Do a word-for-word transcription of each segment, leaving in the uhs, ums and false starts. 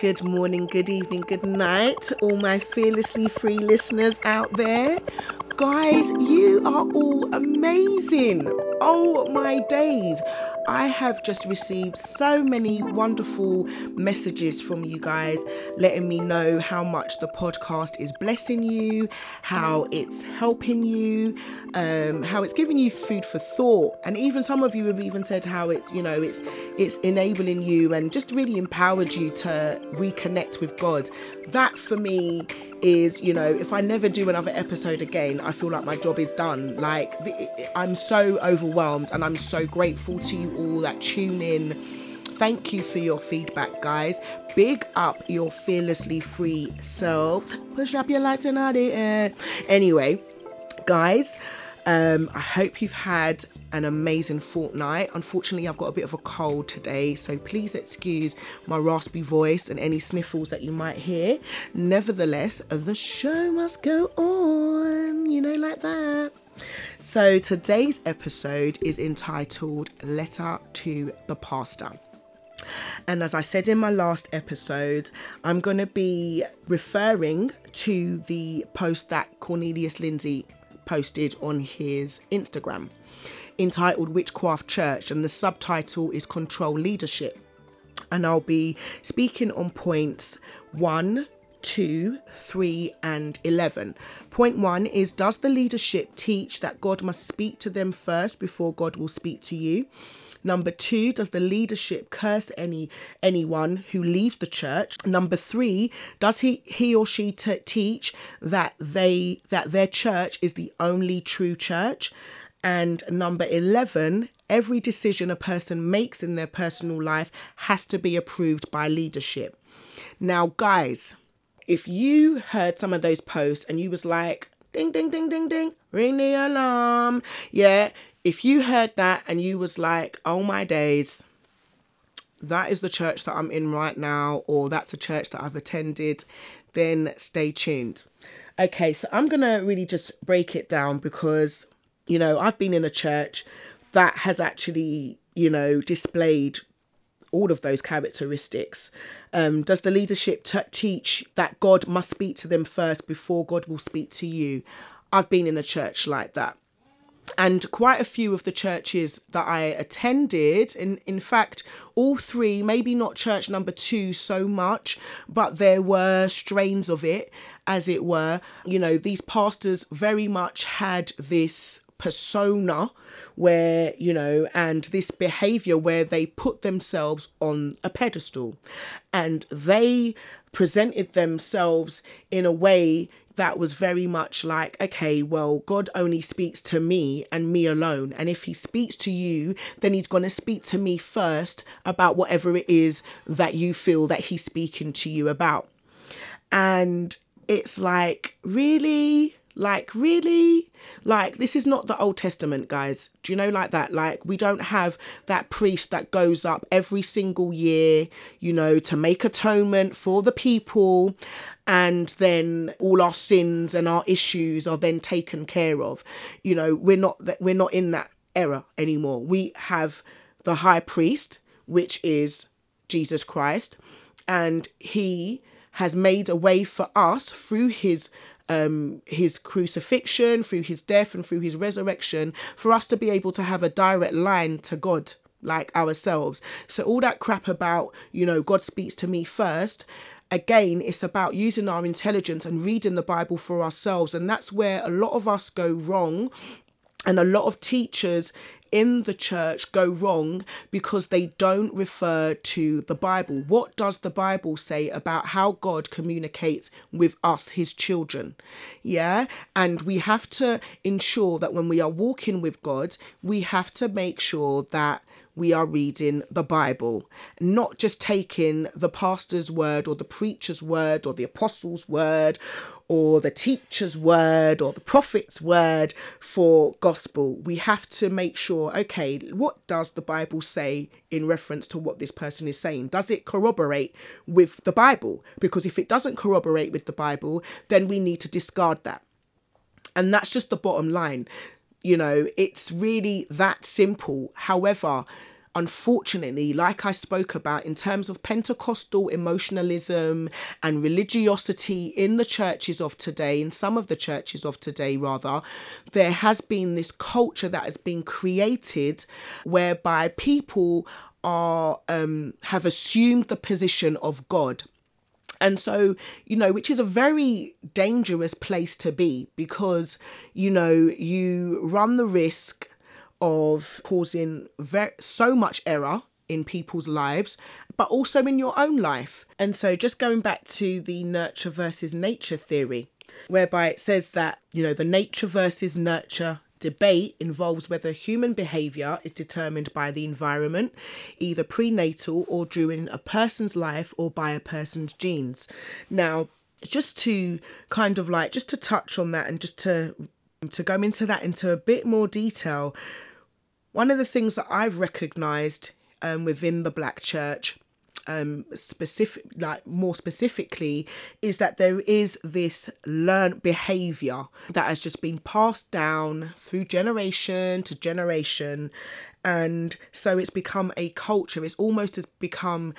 good morning, good evening, good night, all my fearlessly free listeners out there. Guys, you are all amazing. Oh my days. I have just received so many wonderful messages from you guys letting me know how much the podcast is blessing you, how it's helping you, um, how it's giving you food for thought. And even some of you have even said how it, you know, it's it's enabling you and just really empowered you to reconnect with God. That for me is, you know, if I never do another episode again, I feel like my job is done. Like, I'm so overwhelmed and I'm so grateful to you all that tune in. Thank you for your feedback, guys. Big up your fearlessly free selves. Push up your lights and out the air. Anyway, guys, um, I hope you've had an amazing fortnight. Unfortunately, I've got a bit of a cold today, so please excuse my raspy voice and any sniffles that you might hear. Nevertheless, the show must go on, you know, like that. So today's episode is entitled Letter to the Pastor. And as I said in my last episode, I'm going to be referring to the post that Cornelius Lindsay posted on his Instagram, entitled Witchcraft Church, and the subtitle is Control Leadership. And I'll be speaking on points one, two, three, and eleven. Point one is, does the leadership teach that God must speak to them first before God will speak to you? Number two, does the leadership curse any anyone who leaves the church? Number three, does he he or she t- teach that they that their church is the only true church? And number eleven, every decision a person makes in their personal life has to be approved by leadership. Now, guys, if you heard some of those posts and you was like, ding, ding, ding, ding, ding, ring the alarm. Yeah, if you heard that and you was like, oh my days, that is the church that I'm in right now, or that's a church that I've attended, then stay tuned. Okay, so I'm going to really just break it down because, you know, I've been in a church that has actually, you know, displayed all of those characteristics. Um, does the leadership t- teach that God must speak to them first before God will speak to you? I've been in a church like that. And quite a few of the churches that I attended, in, in fact, all three, maybe not church number two so much, but there were strains of it, as it were. You know, these pastors very much had this persona where, you know, and this behavior where they put themselves on a pedestal and they presented themselves in a way that was very much like, okay, well, God only speaks to me and me alone. And if he speaks to you, then he's going to speak to me first about whatever it is that you feel that he's speaking to you about. And it's like, really? Like, really? Like, this is not the Old Testament, guys. Do you know, like that? Like, we don't have that priest that goes up every single year, you know, to make atonement for the people. And then all our sins and our issues are then taken care of. You know, we're not we're not in that era anymore. We have the high priest, which is Jesus Christ, and he has made a way for us through his um his crucifixion, through his death and through his resurrection, for us to be able to have a direct line to God, like ourselves. So all that crap about, you know, God speaks to me first, again, it's about using our intelligence and reading the Bible for ourselves. And that's where a lot of us go wrong. And a lot of teachers in the church go wrong because they don't refer to the Bible. What does the Bible say about how God communicates with us, his children? Yeah. And we have to ensure that when we are walking with God, we have to make sure that we are reading the Bible, not just taking the pastor's word or the preacher's word or the apostle's word or the teacher's word or the prophet's word for gospel. We have to make sure, okay, what does the Bible say in reference to what this person is saying? Does it corroborate with the Bible? Because if it doesn't corroborate with the Bible, then we need to discard that. And that's just the bottom line. You know, it's really that simple. However, unfortunately, like I spoke about in terms of Pentecostal emotionalism and religiosity in the churches of today, in some of the churches of today rather, there has been this culture that has been created whereby people are um, have assumed the position of God. And so, you know, which is a very dangerous place to be, because, you know, you run the risk of causing very, so much error in people's lives, but also in your own life. And so just going back to the nurture versus nature theory, whereby it says that, you know, the nature versus nurture debate involves whether human behaviour is determined by the environment, either prenatal or during a person's life, or by a person's genes. Now, just to kind of like, just to touch on that and just to, to go into that into a bit more detail, one of the things that I've recognised um, within the Black church, um specific like more specifically, is that there is this learned behavior that has just been passed down through generation to generation, and so it's become a culture. It's almost has become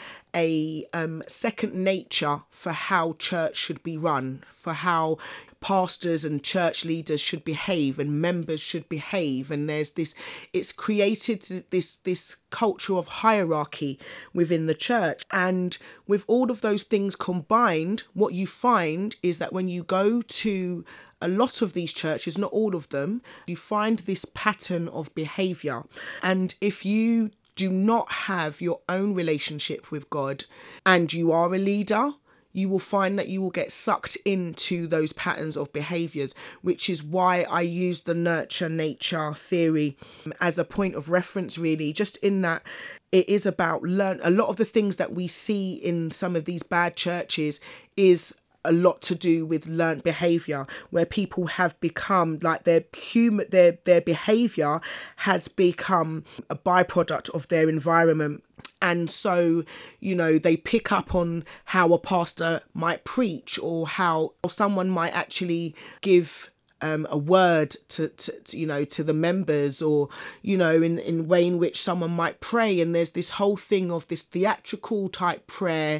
a um second nature for how church should be run, for how pastors and church leaders should behave and members should behave. And there's this, it's created this this culture of hierarchy within the church. And with all of those things combined, what you find is that when you go to a lot of these churches, not all of them, you find this pattern of behavior. And if you do not have your own relationship with God and you are a leader, you will find that you will get sucked into those patterns of behaviors, which is why I use the nurture nature theory as a point of reference, really, just in that it is about learn. A lot of the things that we see in some of these bad churches is a lot to do with learned behavior, where people have become like their human, their, their behavior has become a byproduct of their environment. And so, you know, they pick up on how a pastor might preach, or how or someone might actually give um, a word to, to, to, you know, to the members, or, you know, in, in way in which someone might pray. And there's this whole thing of this theatrical type prayer.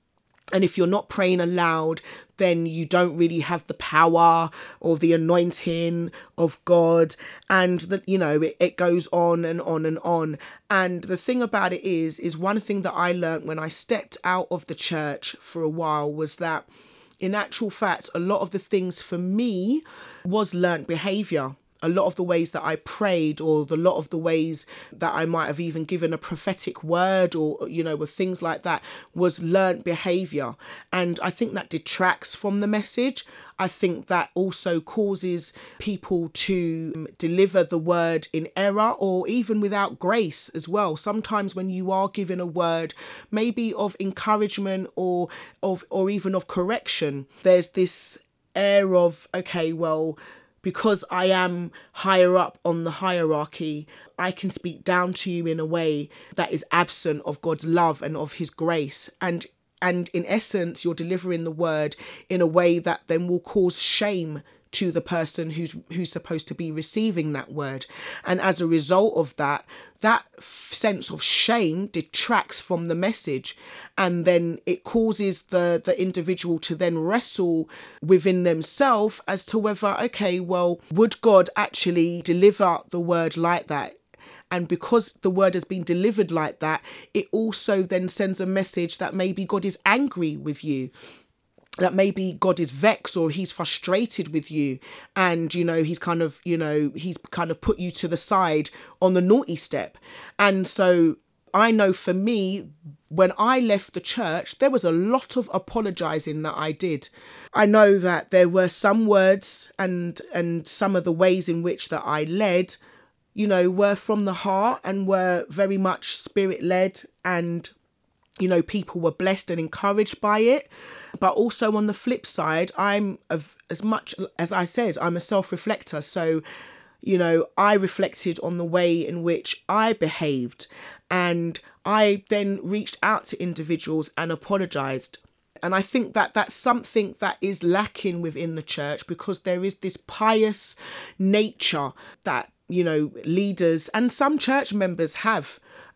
And if you're not praying aloud, then you don't really have the power or the anointing of God. And, the, you know, it, it goes on and on and on. And the thing about it is, is one thing that I learned when I stepped out of the church for a while was that, in actual fact, a lot of the things for me was learnt behaviour. A lot of the ways that I prayed, or the lot of the ways that I might have even given a prophetic word, or, you know, with things like that, was learnt behaviour. And I think that detracts from the message. I think that also causes people to deliver the word in error, or even without grace as well. Sometimes when you are given a word, maybe of encouragement or of or even of correction, there's this air of, okay, well, because I am higher up on the hierarchy, I can speak down to you in a way that is absent of God's love and of his grace. And and in essence, you're delivering the word in a way that then will cause shame to the person who's who's supposed to be receiving that word. And as a result of that, that sense of shame detracts from the message, and then it causes the the individual to then wrestle within themselves as to whether, okay, well, would God actually deliver the word like that? And because the word has been delivered like that, it also then sends a message that maybe God is angry with you, that maybe God is vexed, or he's frustrated with you. And, you know, he's kind of, you know, he's kind of put you to the side on the naughty step. And so I know for me, when I left the church, there was a lot of apologizing that I did. I know that there were some words and and some of the ways in which that I led, you know, were from the heart and were very much spirit led, and, you know, people were blessed and encouraged by it. But also on the flip side, I'm of, as much as I said, I'm a self-reflector. So, you know, I reflected on the way in which I behaved, and I then reached out to individuals and apologized. And I think that that's something that is lacking within the church, because there is this pious nature that, you know, leaders and some church members have.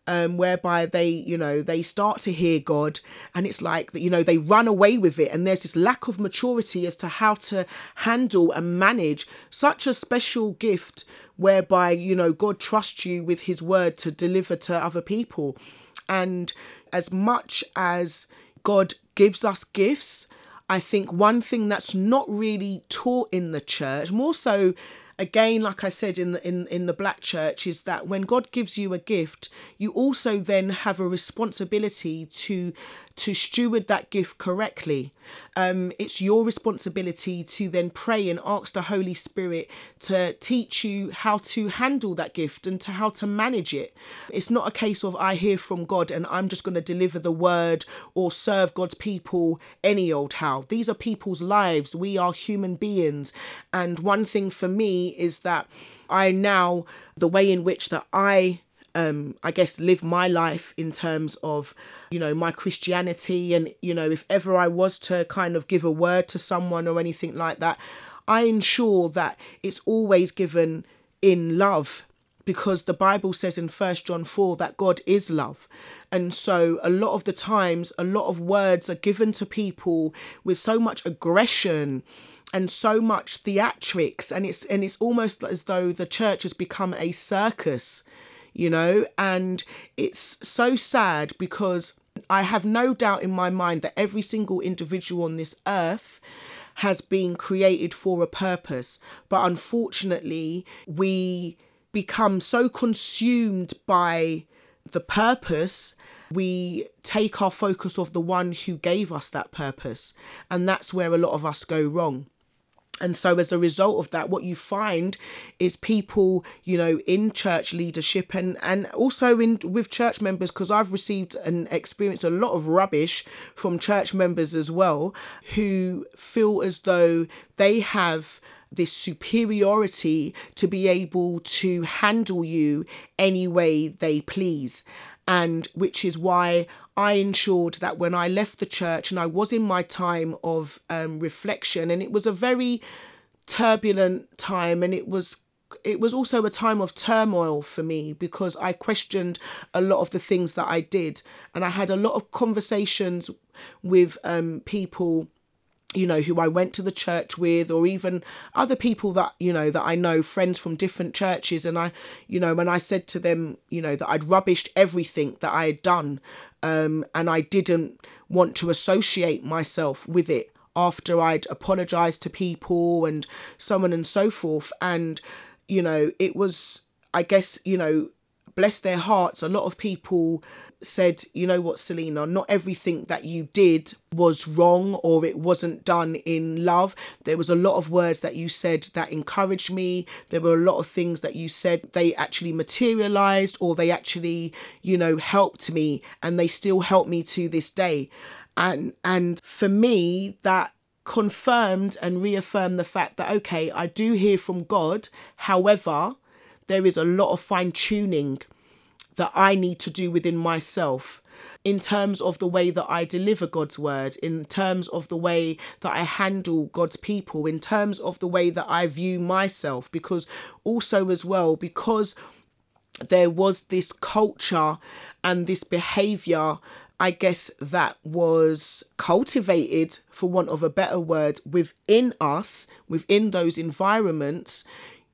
um, whereby they, you know, they start to hear God, and it's like that, you know, they run away with it. And there's this lack of maturity as to how to handle and manage such a special gift whereby, you know, God trusts you with his word to deliver to other people. And as much as God gives us gifts, I think one thing that's not really taught in the church, more so, again, like I said, in the in, in the black church, is that when God gives you a gift, you also then have a responsibility to to steward that gift correctly. Um, it's your responsibility to then pray and ask the Holy Spirit to teach you how to handle that gift and to how to manage it. It's not a case of I hear from God and I'm just going to deliver the word or serve God's people any old how. These are people's lives. We are human beings. And one thing for me is that I now, the way in which that I Um, I guess, live my life in terms of, you know, my Christianity. And, you know, if ever I was to kind of give a word to someone or anything like that, I ensure that it's always given in love, because the Bible says in First John four that God is love. And so a lot of the times, a lot of words are given to people with so much aggression and so much theatrics. And it's, and it's almost as though the church has become a circus, you know, and it's so sad, because I have no doubt in my mind that every single individual on this earth has been created for a purpose. But unfortunately, we become so consumed by the purpose, we take our focus off the one who gave us that purpose. And that's where a lot of us go wrong. And so as a result of that, what you find is people, you know, in church leadership and, and also in with church members, because I've received and experienced a lot of rubbish from church members as well, who feel as though they have this superiority to be able to handle you any way they please. And which is why I ensured that when I left the church and I was in my time of um, reflection, and it was a very turbulent time, and it was it was also a time of turmoil for me, because I questioned a lot of the things that I did. And I had a lot of conversations with um, people, you know, who I went to the church with, or even other people that, you know, that I know, friends from different churches. And I, you know, when I said to them, you know, that I'd rubbished everything that I had done, um, and I didn't want to associate myself with it after I'd apologized to people and so on and so forth. And, you know, it was, I guess, you know, bless their hearts, a lot of people said, you know what, Selena, not everything that you did was wrong, or it wasn't done in love. There was a lot of words that you said that encouraged me. There were a lot of things that you said, they actually materialized, or they actually, you know, helped me, and they still help me to this day. And, and for me, that confirmed and reaffirmed the fact that, okay, I do hear from God. However, there is a lot of fine tuning that I need to do within myself, in terms of the way that I deliver God's word, in terms of the way that I handle God's people, in terms of the way that I view myself. Because also as well, because there was this culture and this behaviour, I guess, that was cultivated, for want of a better word, within us, within those environments.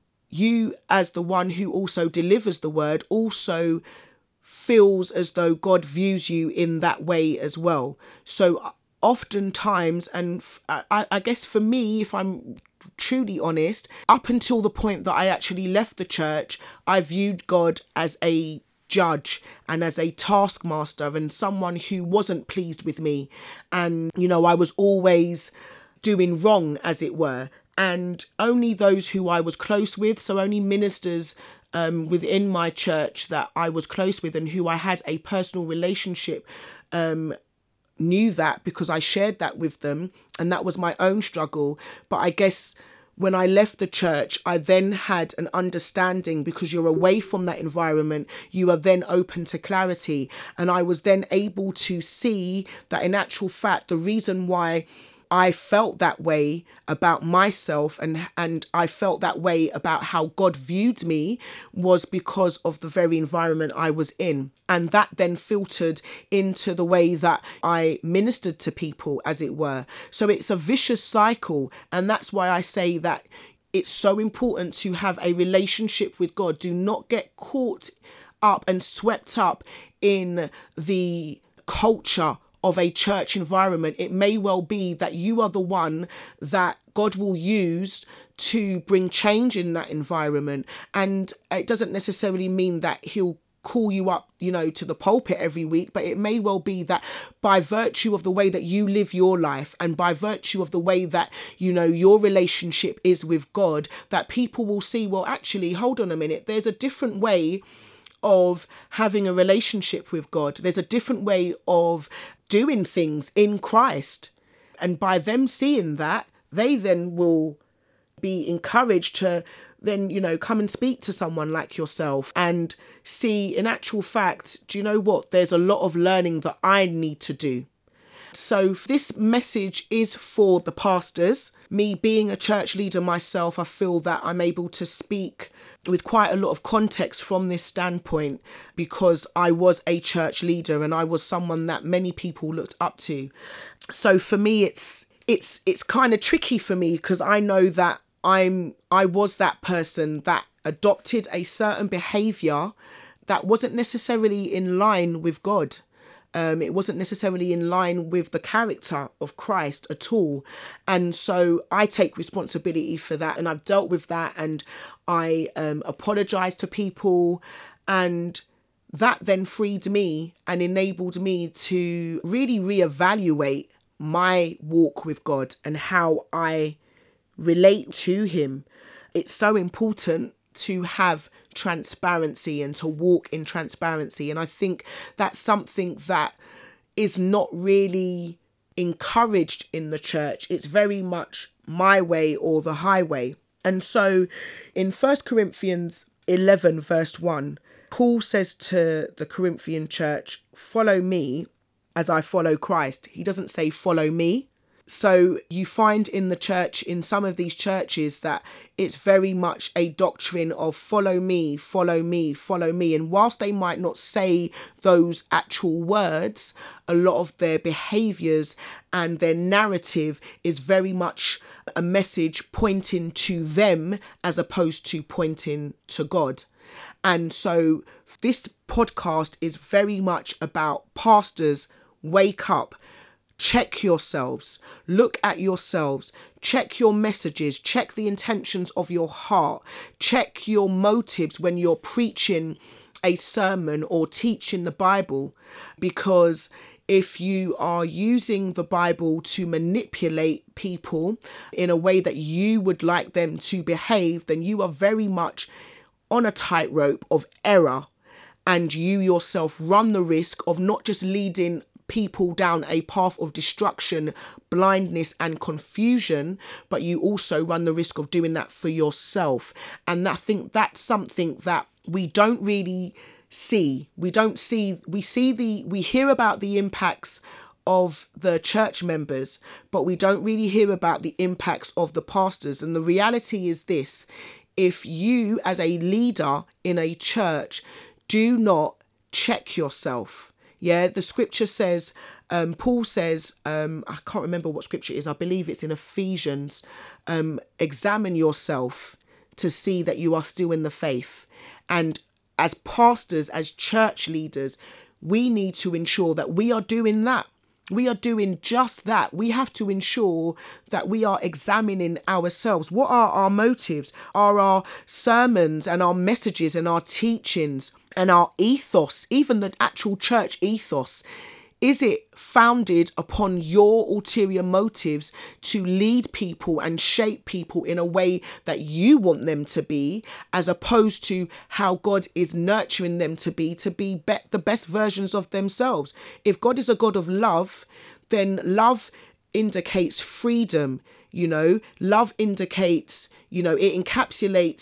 You, as the one who also delivers the word, also feels as though God views you in that way as well. So oftentimes, and I, I guess for me, if I'm truly honest, up until the point that I actually left the church, I viewed God as a judge and as a taskmaster and someone who wasn't pleased with me. And, you know, I was always doing wrong, as it were. And only those who I was close with, so only ministers um, within my church that I was close with and who I had a personal relationship, um, knew that, because I shared that with them, and that was my own struggle. But I guess when I left the church, I then had an understanding, because you're away from that environment, you are then open to clarity. And I was then able to see that in actual fact, the reason why I felt that way about myself, and and I felt that way about how God viewed me, was because of the very environment I was in. And that then filtered into the way that I ministered to people, as it were. So it's a vicious cycle. And that's why I say that it's so important to have a relationship with God. Do not get caught up and swept up in the culture of a church environment. It may well be that you are the one that God will use to bring change in that environment. And it doesn't necessarily mean that he'll call you up, you know, to the pulpit every week, but it may well be that by virtue of the way that you live your life, and by virtue of the way that, you know, your relationship is with God, that people will see, well, actually, hold on a minute, there's a different way of having a relationship with God. There's a different way of doing things in Christ. And by them seeing that, they then will be encouraged to then, you know, come and speak to someone like yourself and see, in actual fact, do you know what? There's a lot of learning that I need to do. So this message is for the pastors. Me being a church leader myself, I feel that I'm able to speak with quite a lot of context from this standpoint, because I was a church leader and I was someone that many people looked up to. So for me, it's it's it's kind of tricky for me, because I know that I'm I was that person that adopted a certain behavior that wasn't necessarily in line with God. Um, it wasn't necessarily in line with the character of Christ at all. And so I take responsibility for that, and I've dealt with that, and I um, apologize to people, and that then freed me and enabled me to really reevaluate my walk with God and how I relate to him. It's so important to have transparency and to walk in transparency. And I think that's something that is not really encouraged in the church. It's very much my way or the highway. And so in First Corinthians eleven verse one, Paul says to the Corinthian church, follow me as I follow Christ. He doesn't say follow me. So you find in the church, in some of these churches, that it's very much a doctrine of follow me, follow me, follow me. And whilst they might not say those actual words, a lot of their behaviours and their narrative is very much a message pointing to them as opposed to pointing to God. And so this podcast is very much about pastors, wake up. Check yourselves, look at yourselves, check your messages, check the intentions of your heart, check your motives when you're preaching a sermon or teaching the Bible. Because if you are using the Bible to manipulate people in a way that you would like them to behave, then you are very much on a tightrope of error, and you yourself run the risk of not just leading people down a path of destruction, blindness and confusion, but you also run the risk of doing that for yourself. And I think that's something that we don't really see. We don't see, we see the, we hear about the impacts of the church members, but we don't really hear about the impacts of the pastors. And the reality is this: if you as a leader in a church do not check yourself, yeah, the scripture says, um, Paul says, um, I can't remember what scripture it is. I believe it's in Ephesians. Um, examine yourself to see that you are still in the faith. And as pastors, as church leaders, we need to ensure that we are doing that. We are doing just that. We have to ensure that we are examining ourselves. What are our motives? Are our sermons and our messages and our teachings and our ethos, even the actual church ethos, is it founded upon your ulterior motives to lead people and shape people in a way that you want them to be, as opposed to how God is nurturing them to be, to be, be the best versions of themselves? If God is a God of love, then love indicates freedom, you know, love indicates, you know, it encapsulates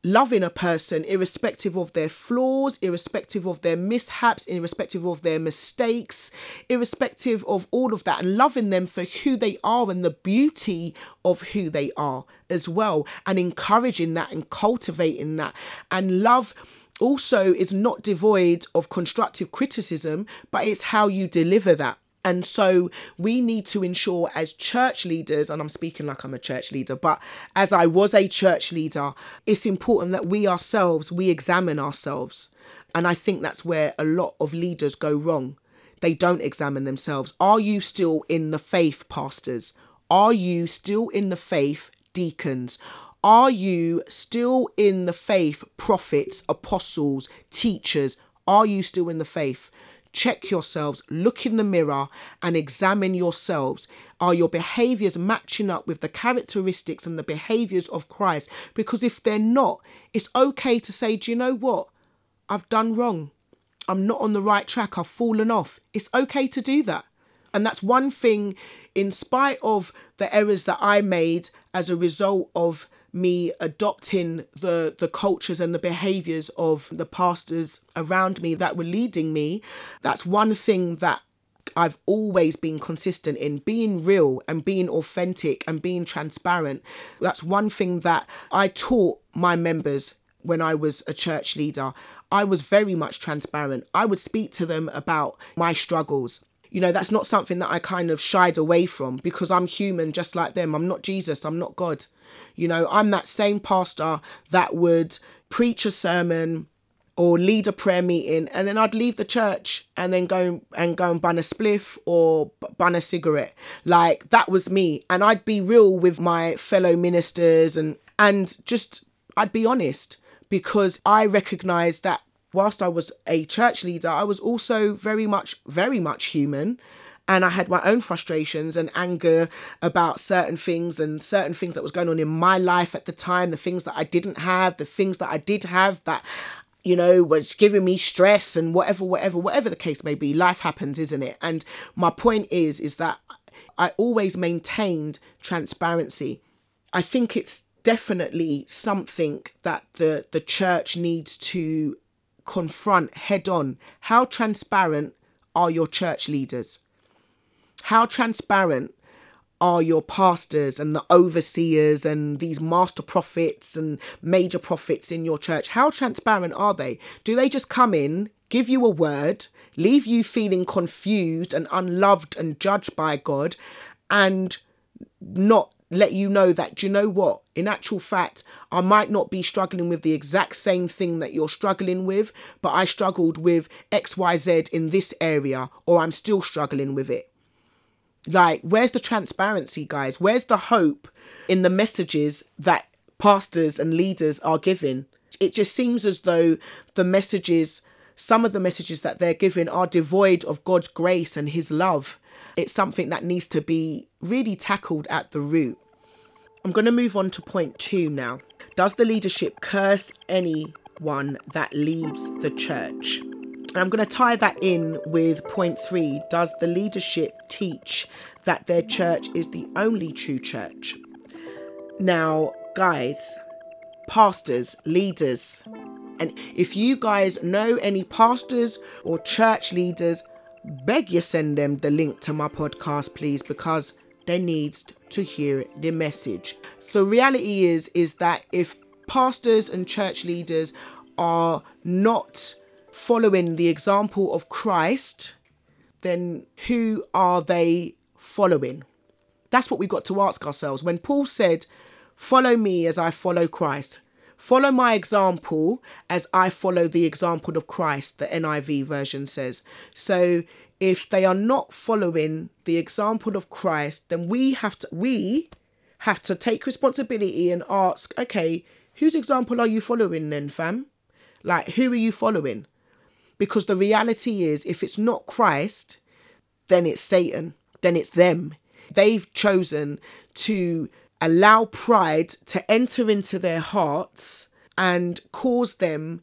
loving a person irrespective of their flaws, irrespective of their mishaps, irrespective of their mistakes, irrespective of all of that, and loving them for who they are and the beauty of who they are as well, and encouraging that and cultivating that. And love also is not devoid of constructive criticism, but it's how you deliver that. And so we need to ensure as church leaders, and I'm speaking like I'm a church leader, but as I was a church leader, it's important that we ourselves, we examine ourselves. And I think that's where a lot of leaders go wrong. They don't examine themselves. Are you still in the faith, pastors? Are you still in the faith, deacons? Are you still in the faith, prophets, apostles, teachers? Are you still in the faith? Check yourselves, look in the mirror and examine yourselves. Are your behaviours matching up with the characteristics and the behaviours of Christ? Because if they're not, it's okay to say, do you know what? I've done wrong. I'm not on the right track. I've fallen off. It's okay to do that. And that's one thing, in spite of the errors that I made as a result of me adopting the the cultures and the behaviours of the pastors around me that were leading me. That's one thing that I've always been consistent in, being real and being authentic and being transparent. That's one thing that I taught my members when I was a church leader. I was very much transparent. I would speak to them about my struggles. You know, that's not something that I kind of shied away from, because I'm human just like them. I'm not Jesus. I'm not God. You know, I'm that same pastor that would preach a sermon or lead a prayer meeting, and then I'd leave the church and then go and go and bun a spliff or bun a cigarette. Like, that was me. And I'd be real with my fellow ministers and and just I'd be honest, because I recognised that whilst I was a church leader, I was also very much, very much human. And I had my own frustrations and anger about certain things and certain things that was going on in my life at the time, the things that I didn't have, the things that I did have that, you know, was giving me stress and whatever, whatever, whatever the case may be. Life happens, isn't it? And my point is, is that I always maintained transparency. I think it's definitely something that the, the church needs to confront head on. How transparent are your church leaders? How transparent are your pastors and the overseers and these master prophets and major prophets in your church? How transparent are they? Do they just come in, give you a word, leave you feeling confused and unloved and judged by God, and not let you know that, do you know what? In actual fact, I might not be struggling with the exact same thing that you're struggling with, but I struggled with X Y Z in this area, or I'm still struggling with it. Like, where's the transparency, guys? Where's the hope in the messages that pastors and leaders are giving? It just seems as though the messages, some of the messages that they're giving are devoid of God's grace and his love. It's something that needs to be really tackled at the root. I'm going to move on to point two now. Does the leadership curse anyone that leaves the church? And I'm going to tie that in with point three. Does the leadership teach that their church is the only true church? Now, guys, pastors, leaders, and if you guys know any pastors or church leaders, beg you send them the link to my podcast, please, because they need to hear the message. The reality is, is that if pastors and church leaders are not following the example of Christ, then who are they following? That's what we've got to ask ourselves. When Paul said, follow me as I follow Christ, follow my example as I follow the example of Christ, the N I V version says. So if they are not following the example of Christ, then we have to, we have to take responsibility and ask, okay, whose example are you following then, fam? Like, who are you following? Because the reality is, if it's not Christ, then it's Satan, then it's them. They've chosen to allow pride to enter into their hearts and cause them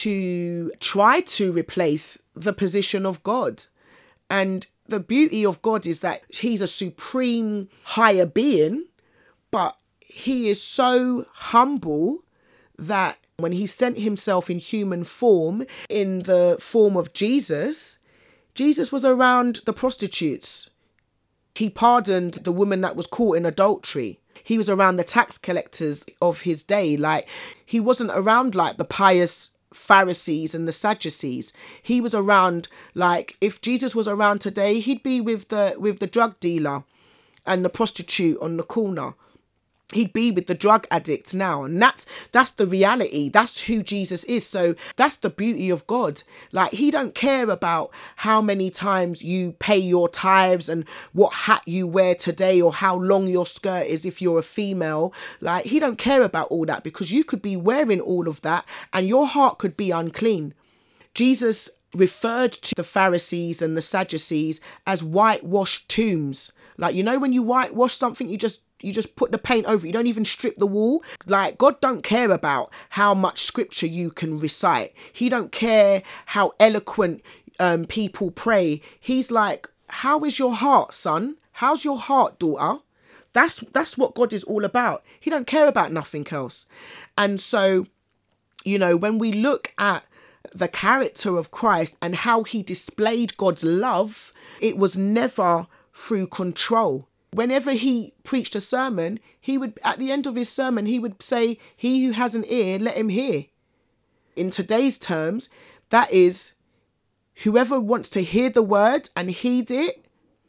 to try to replace the position of God. And the beauty of God is that he's a supreme higher being, but he is so humble that when he sent himself in human form, in the form of Jesus, Jesus was around the prostitutes. He pardoned the woman that was caught in adultery. He was around the tax collectors of his day. Like, he wasn't around like the pious Pharisees and the Sadducees. He was around, like, if Jesus was around today, he'd be with the with the drug dealer and the prostitute on the corner. He'd be with the drug addict now. And that's that's the reality. That's who Jesus is. So that's the beauty of God. Like, he don't care about how many times you pay your tithes and what hat you wear today or how long your skirt is if you're a female. Like, he don't care about all that, because you could be wearing all of that and your heart could be unclean. Jesus referred to the Pharisees and the Sadducees as whitewashed tombs. Like, you know, when you whitewash something, you just You just put the paint over it. You don't even strip the wall. Like, God don't care about how much scripture you can recite. He don't care how eloquent um, people pray. He's like, how is your heart, son? How's your heart, daughter? That's that's what God is all about. He don't care about nothing else. And so, you know, when we look at the character of Christ and how he displayed God's love, it was never through control. Whenever he preached a sermon, he would, at the end of his sermon, he would say, he who has an ear, let him hear. In today's terms, that is, whoever wants to hear the word and heed it,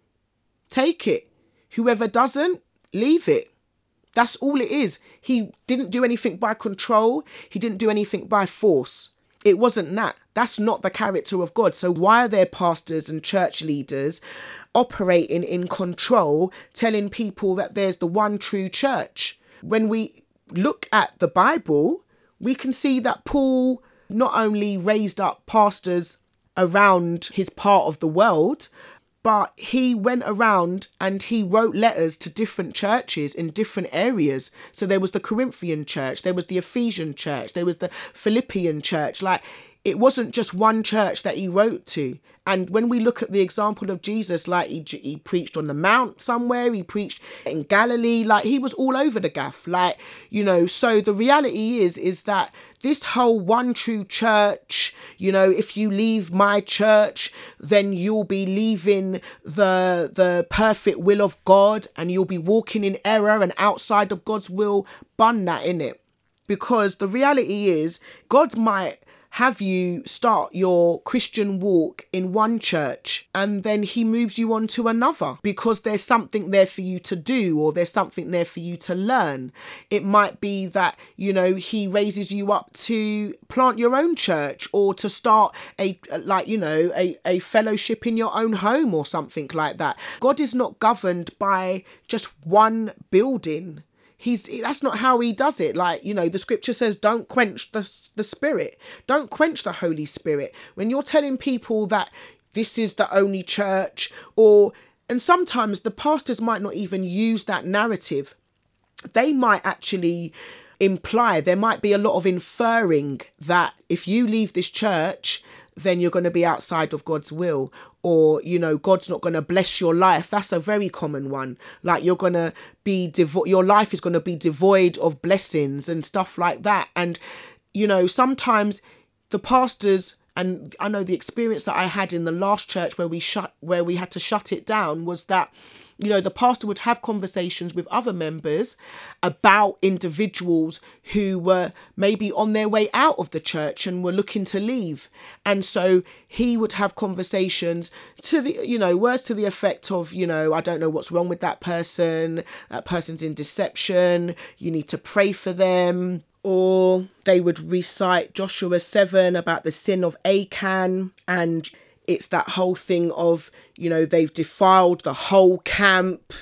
take it. Whoever doesn't, leave it. That's all it is. He didn't do anything by control. He didn't do anything by force. It wasn't that. That's not the character of God. So why are there pastors and church leaders operating in control, telling people that there's the one true church? When we look at the Bible, we can see that Paul not only raised up pastors around his part of the world, but he went around and he wrote letters to different churches in different areas. So there was the Corinthian church, there was the Ephesian church, there was the Philippian church. Like, it wasn't just one church that he wrote to. And when we look at the example of Jesus, like he, he preached on the mount somewhere, he preached in Galilee, like he was all over the gaff. Like, you know, so the reality is, is that this whole one true church, you know, if you leave my church, then you'll be leaving the, the perfect will of God and you'll be walking in error and outside of God's will. Bun that, innit? Because the reality is, God might have you start your Christian walk in one church and then he moves you on to another because there's something there for you to do or there's something there for you to learn. It might be that, you know, he raises you up to plant your own church or to start a, like, you know, a, a fellowship in your own home or something like that. God is not governed by just one building. He's that's not how he does it. Like, you know, the scripture says, don't quench the, the spirit. Don't quench the Holy Spirit. When you're telling people that this is the only church, or, and sometimes the pastors might not even use that narrative. They might actually imply, there might be a lot of inferring that if you leave this church, then you're going to be outside of God's will, or, you know, God's not going to bless your life. That's a very common one. Like, you're going to be devo- your life is going to be devoid of blessings and stuff like that. And, you know, sometimes the pastors, and I know the experience that I had in the last church where we shut, where we had to shut it down, was that, you know, the pastor would have conversations with other members about individuals who were maybe on their way out of the church and were looking to leave. And so he would have conversations to the, you know, words to the effect of, you know, I don't know what's wrong with that person. That person's in deception. You need to pray for them. Or they would recite Joshua seven about the sin of Achan, and it's that whole thing of, you know, they've defiled the whole camp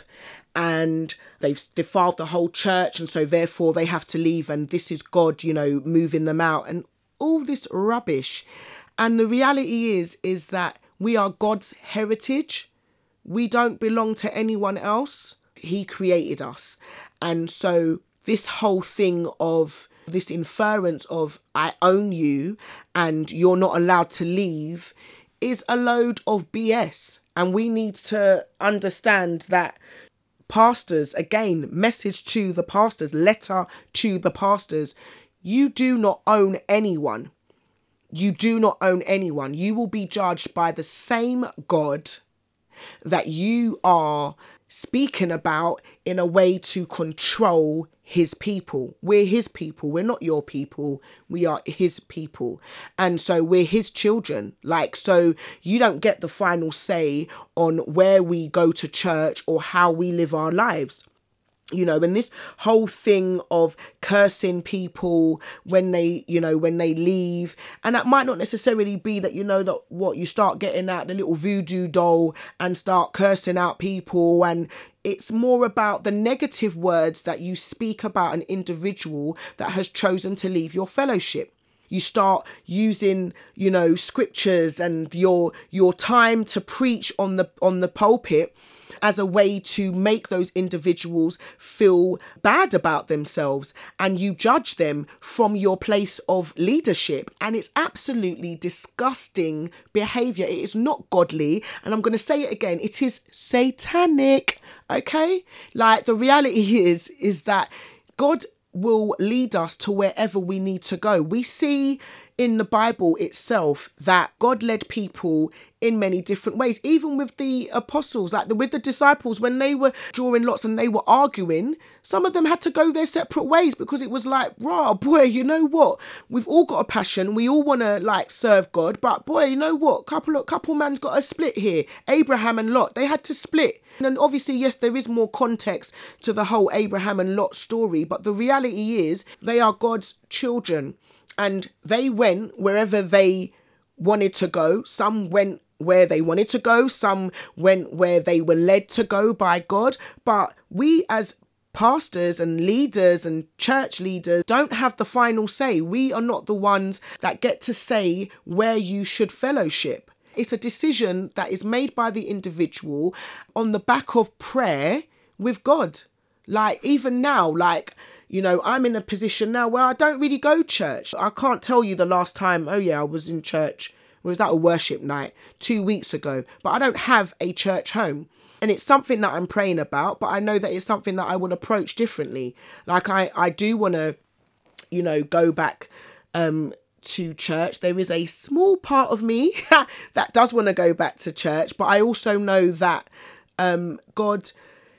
and they've defiled the whole church, and so therefore they have to leave, and this is God, you know, moving them out, and all this rubbish. And the reality is, is that we are God's heritage. We don't belong to anyone else. He created us. And so this whole thing of this inference of I own you and you're not allowed to leave is a load of B S. And we need to understand that pastors, again, message to the pastors, letter to the pastors, You do not own anyone. You do not own anyone. You will be judged by the same God that you are speaking about in a way to control his people. We're his people. We're not your people. We are his people. And so we're his children. Like, so you don't get the final say on where we go to church or how we live our lives. You know, and this whole thing of cursing people when they, you know, when they leave, and that might not necessarily be that, you know, that what you start getting out the little voodoo doll and start cursing out people. And it's more about the negative words that you speak about an individual that has chosen to leave your fellowship. You start using, you know, scriptures and your your time to preach on the on the pulpit as a way to make those individuals feel bad about themselves, and you judge them from your place of leadership. And it's absolutely disgusting behavior. It is not godly. And I'm going to say it again. It is satanic. Okay. Like, the reality is, is that God will lead us to wherever we need to go. We see in the Bible itself that God led people in many different ways, even with the apostles, like the, with the disciples, when they were drawing lots and they were arguing, some of them had to go their separate ways because it was like, rah, boy, you know what? We've all got a passion. We all want to like serve God, but boy, you know what? Couple of couple man's got a split here. Abraham and Lot, they had to split. And obviously, yes, there is more context to the whole Abraham and Lot story, but the reality is they are God's children and they went wherever they wanted to go. Some went where they wanted to go. Some went where they were led to go by God. But we as pastors and leaders and church leaders don't have the final say. We are not the ones that get to say where you should fellowship. It's a decision that is made by the individual on the back of prayer with God. Like, even now, like, you know, I'm in a position now where I don't really go church. I can't tell you the last time, oh yeah, I was in church. Was that a worship night two weeks ago? But I don't have a church home. And it's something that I'm praying about, but I know that it's something that I will approach differently. Like, I, I do want to, you know, go back um, to church. There is a small part of me that does want to go back to church, but I also know that um, God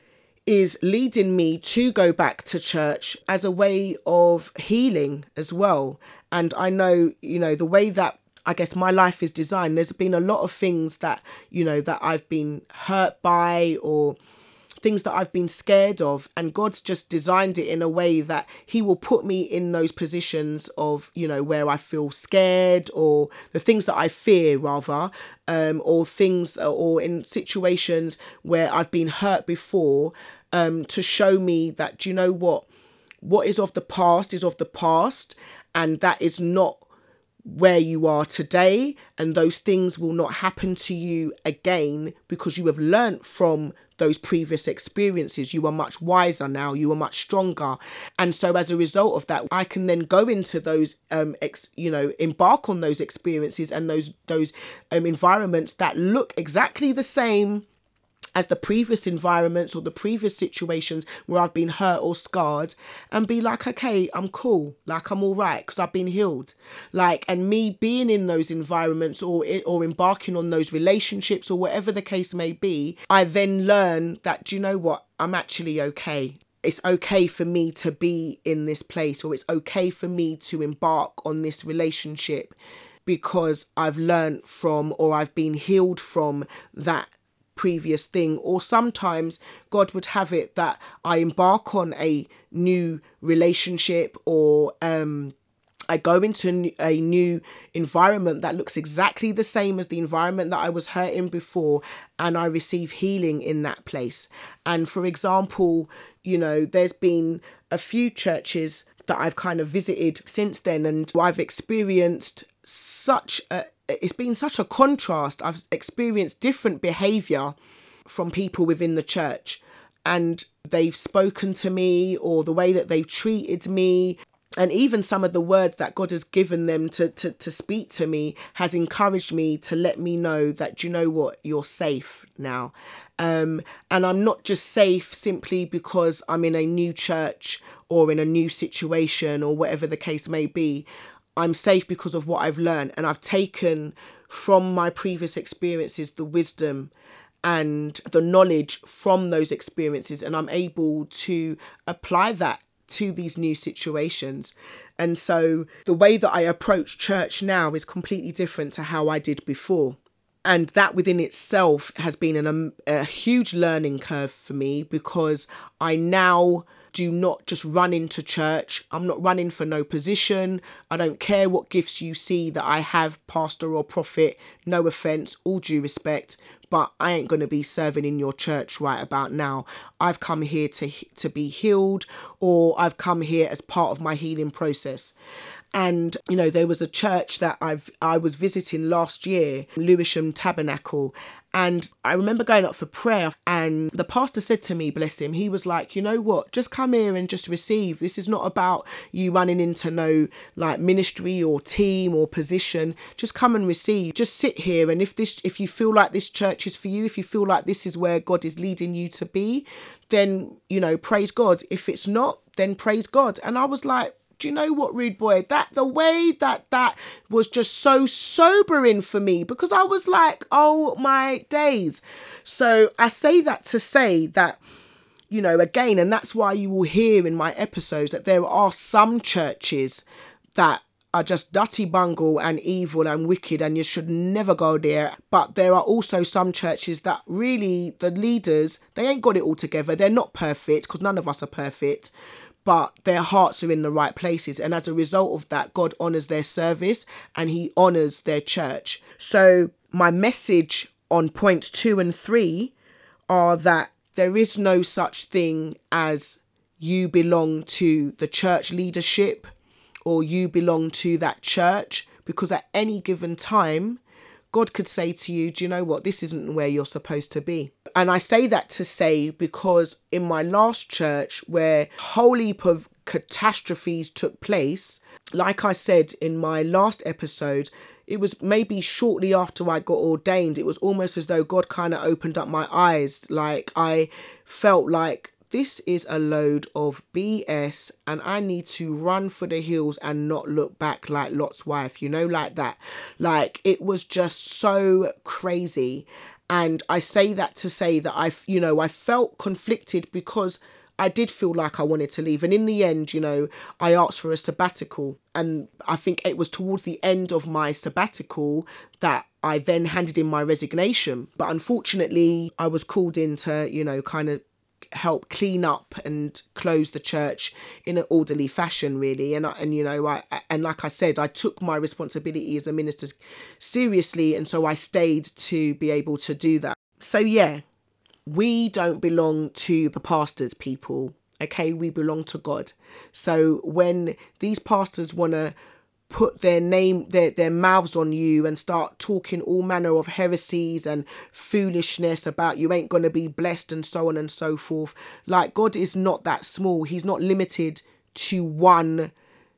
is leading me to go back to church as a way of healing as well. And I know, you know, the way that I guess my life is designed, there's been a lot of things that, you know, that I've been hurt by or things that I've been scared of. And God's just designed it in a way that he will put me in those positions of, you know, where I feel scared or the things that I fear rather, um, or things or in situations where I've been hurt before, um, to show me that, do you know what, what is of the past is of the past, and that is not where you are today, and those things will not happen to you again because you have learnt from those previous experiences. You are much wiser now, you are much stronger, and so as a result of that, I can then go into those um ex, you know embark on those experiences and those those um environments that look exactly the same as the previous environments or the previous situations where I've been hurt or scarred, and be like, okay, I'm cool, like I'm all right because I've been healed. Like, and me being in those environments or or embarking on those relationships or whatever the case may be, I then learn that, do you know what, I'm actually okay. It's okay for me to be in this place, or it's okay for me to embark on this relationship because I've learned from or I've been healed from that previous thing. Or sometimes God would have it that I embark on a new relationship, or um I go into a new environment that looks exactly the same as the environment that I was hurt in before, and I receive healing in that place. And for example, you know, there's been a few churches that I've kind of visited since then, and I've experienced such a it's been such a contrast. I've experienced different behaviour from people within the church, and they've spoken to me, or the way that they've treated me And even some of the words that God has given them to, to, to speak to me has encouraged me to let me know that, you know what, you're safe now. Um, and I'm not just safe simply because I'm in a new church or in a new situation or whatever the case may be. I'm safe because of what I've learned, and I've taken from my previous experiences the wisdom and the knowledge from those experiences, and I'm able to apply that to these new situations. And so the way that I approach church now is completely different to how I did before. And that within itself has been an, a huge learning curve for me, because I now do not just run into church. I'm not running for no position. I don't care what gifts you see that I have, pastor or prophet, no offense, all due respect, but I ain't going to be serving in your church right about now. I've come here to to be healed, or I've come here as part of my healing process. And, you know, there was a church that I've I was visiting last year, Lewisham Tabernacle. And I remember going up for prayer, and the pastor said to me, bless him, he was like, you know what, just come here and just receive. This is not about you running into no like ministry or team or position. Just come and receive. Just sit here. And if this, if you feel like this church is for you, if you feel like this is where God is leading you to be, then, you know, praise God. If it's not, then praise God. And I was like, do you know what, Rude Boy, that the way that that was just so sobering for me, because I was like, oh my days. So I say that to say that, you know, again, and that's why you will hear in my episodes that there are some churches that are just dirty bungle and evil and wicked, and you should never go there. But there are also some churches that really, the leaders, they ain't got it all together. They're not perfect, because none of us are perfect, but their hearts are in the right places. And as a result of that, God honours their service and he honours their church. So my message on points two and three are that there is no such thing as you belong to the church leadership or you belong to that church, because at any given time, God could say to you, do you know what? This isn't where you're supposed to be. And I say that to say because in my last church, where a whole heap of catastrophes took place, like I said in my last episode, it was maybe shortly after I got ordained. It was almost as though God kind of opened up my eyes. Like I felt like this is a load of B S and I need to run for the hills and not look back like Lot's wife, you know, like that. Like it was just so crazy. And I say that to say that I, you know, I felt conflicted because I did feel like I wanted to leave. And in the end, you know, I asked for a sabbatical. And I think it was towards the end of my sabbatical that I then handed in my resignation. But unfortunately, I was called in to, you know, kind of help clean up and close the church in an orderly fashion, really. And, I, and you know, I and like I said, I took my responsibility as a minister seriously. And so I stayed to be able to do that. So, yeah, we don't belong to the pastors, people. Okay, we belong to God. So when these pastors want to put their name, their, their mouths on you and start talking all manner of heresies and foolishness about you ain't going to be blessed and so on and so forth. Like, God is not that small. He's not limited to one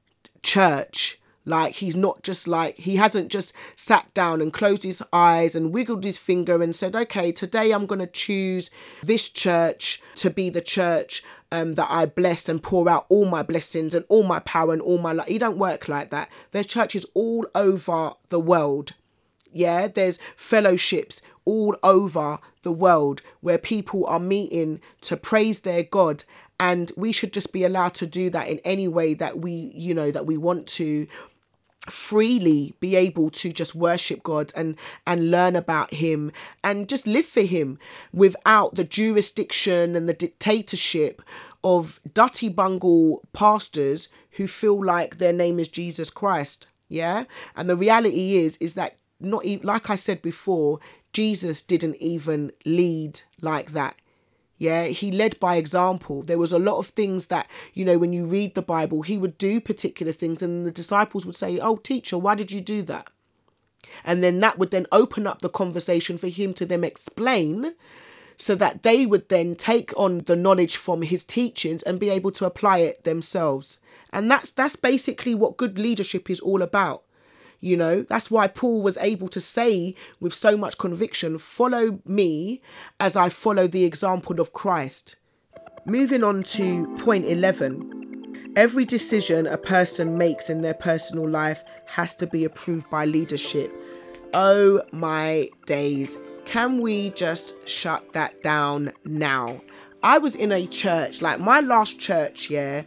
church. Like, he's not just like, he hasn't just sat down and closed his eyes and wiggled his finger and said, okay, today I'm going to choose this church to be the church um, that I bless and pour out all my blessings and all my power and all my love. He don't work like that. There's churches all over the world. Yeah, there's fellowships all over the world where people are meeting to praise their God. And we should just be allowed to do that in any way that we, you know, that we want to, freely be able to just worship God and and learn about him and just live for him without the jurisdiction and the dictatorship of dirty bungle pastors who feel like their name is Jesus Christ. Yeah. And the reality is is that not even, like I said before, Jesus didn't even lead like that. Yeah, he led by example. There was a lot of things that, you know, when you read the Bible, he would do particular things and the disciples would say, oh, teacher, why did you do that? And then that would then open up the conversation for him to then explain so that they would then take on the knowledge from his teachings and be able to apply it themselves. And that's that's basically what good leadership is all about. You know, that's why Paul was able to say with so much conviction, follow me as I follow the example of Christ. Moving on to point eleven. Every decision a person makes in their personal life has to be approved by leadership. Oh my days. Can we just shut that down now? I was in a church, like my last church, yeah.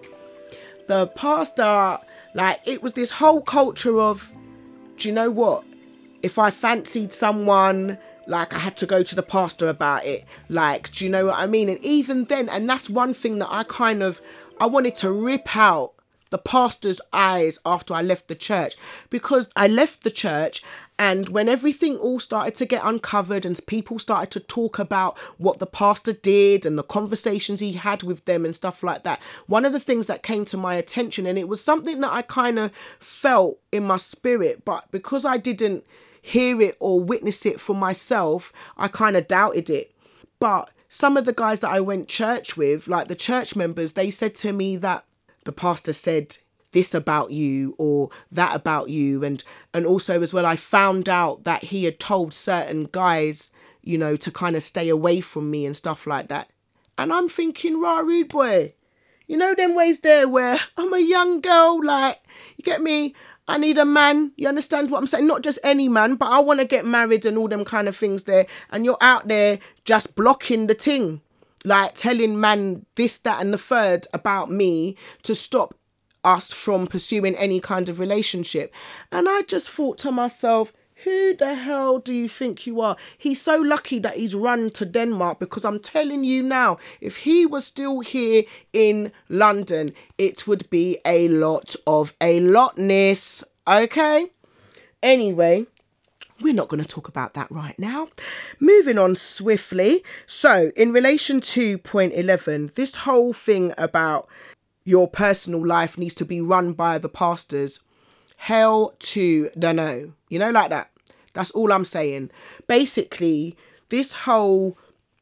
The pastor, like, it was this whole culture of, do you know what? If I fancied someone, like, I had to go to the pastor about it. Like, do you know what I mean? And even then, and that's one thing that I kind of, I wanted to rip out the pastor's eyes after I left the church, because I left the church, and when everything all started to get uncovered and people started to talk about what the pastor did and the conversations he had with them and stuff like that, one of the things that came to my attention, and it was something that I kind of felt in my spirit, but because I didn't hear it or witness it for myself, I kind of doubted it. But some of the guys that I went church with, like the church members, they said to me that the pastor said this about you or that about you. And and also as well, I found out that he had told certain guys, you know, to kind of stay away from me and stuff like that. And I'm thinking, rah, rude boy, you know, them ways there where I'm a young girl, like, you get me? I need a man. You understand what I'm saying? Not just any man, but I want to get married and all them kind of things there. And you're out there just blocking the thing, like telling man this, that and the third about me to stop us from pursuing any kind of relationship. And I just thought to myself, who the hell do you think you are? He's so lucky that he's run to Denmark, because I'm telling you now, if he was still here in London, it would be a lot of a lotness. Okay? Anyway, we're not going to talk about that right now. Moving on swiftly. So in relation to point eleven, this whole thing about your personal life needs to be run by the pastors. Hell to the no. You know, like that. That's all I'm saying. Basically, this whole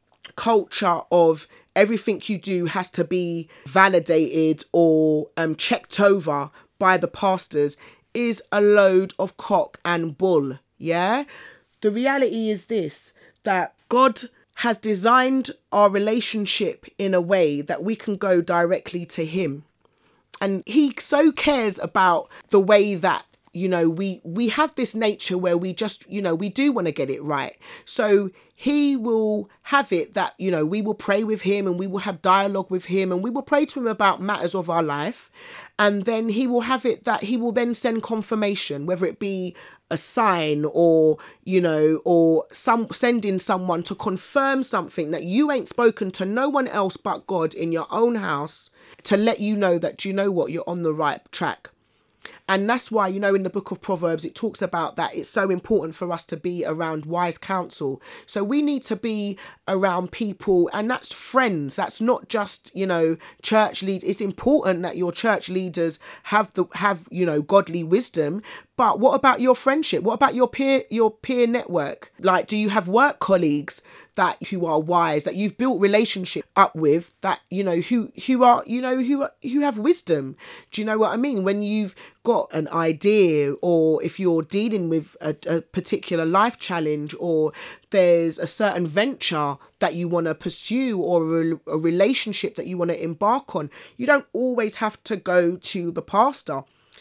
culture of everything you do has to be validated or um, checked over by the pastors is a load of cock and bull. Yeah? The reality is this, that God has designed our relationship in a way that we can go directly to him. And he so cares about the way that, you know, we, we have this nature where we just, you know, we do want to get it right. So he will have it that, you know, we will pray with him and we will have dialogue with him and we will pray to him about matters of our life. And then he will have it that he will then send confirmation, whether it be a sign or, you know, or some sending someone to confirm something that you ain't spoken to no one else but God in your own house, to let you know that, you know what, you're on the right track. And that's why, you know, in the book of Proverbs, it talks about that it's so important for us to be around wise counsel. So we need to be around people, and that's friends. That's not just, you know, church leaders. It's important that your church leaders have the have, you know, godly wisdom. But what about your friendship? What about your peer your peer network? Like, do you have work colleagues that who are wise, that you've built relationship up with, that, you know, who who are, you know, who who have wisdom? Do you know what I mean? When you've got an idea, or if you're dealing with a, a particular life challenge, or there's a certain venture that you want to pursue, or a, a relationship that you want to embark on, you don't always have to go to the pastor.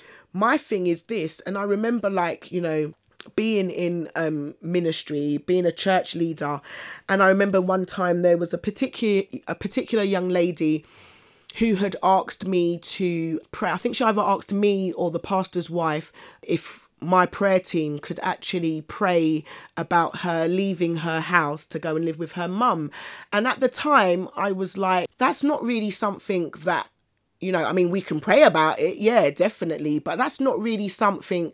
My thing is this, and I remember, like, you know, being in um ministry, being a church leader, and I remember one time there was a particular a particular young lady who had asked me to pray. I think she either asked me or the pastor's wife if my prayer team could actually pray about her leaving her house to go and live with her mum. And at the time I was like, that's not really something that, you know, I mean, we can pray about it, yeah, definitely, but that's not really something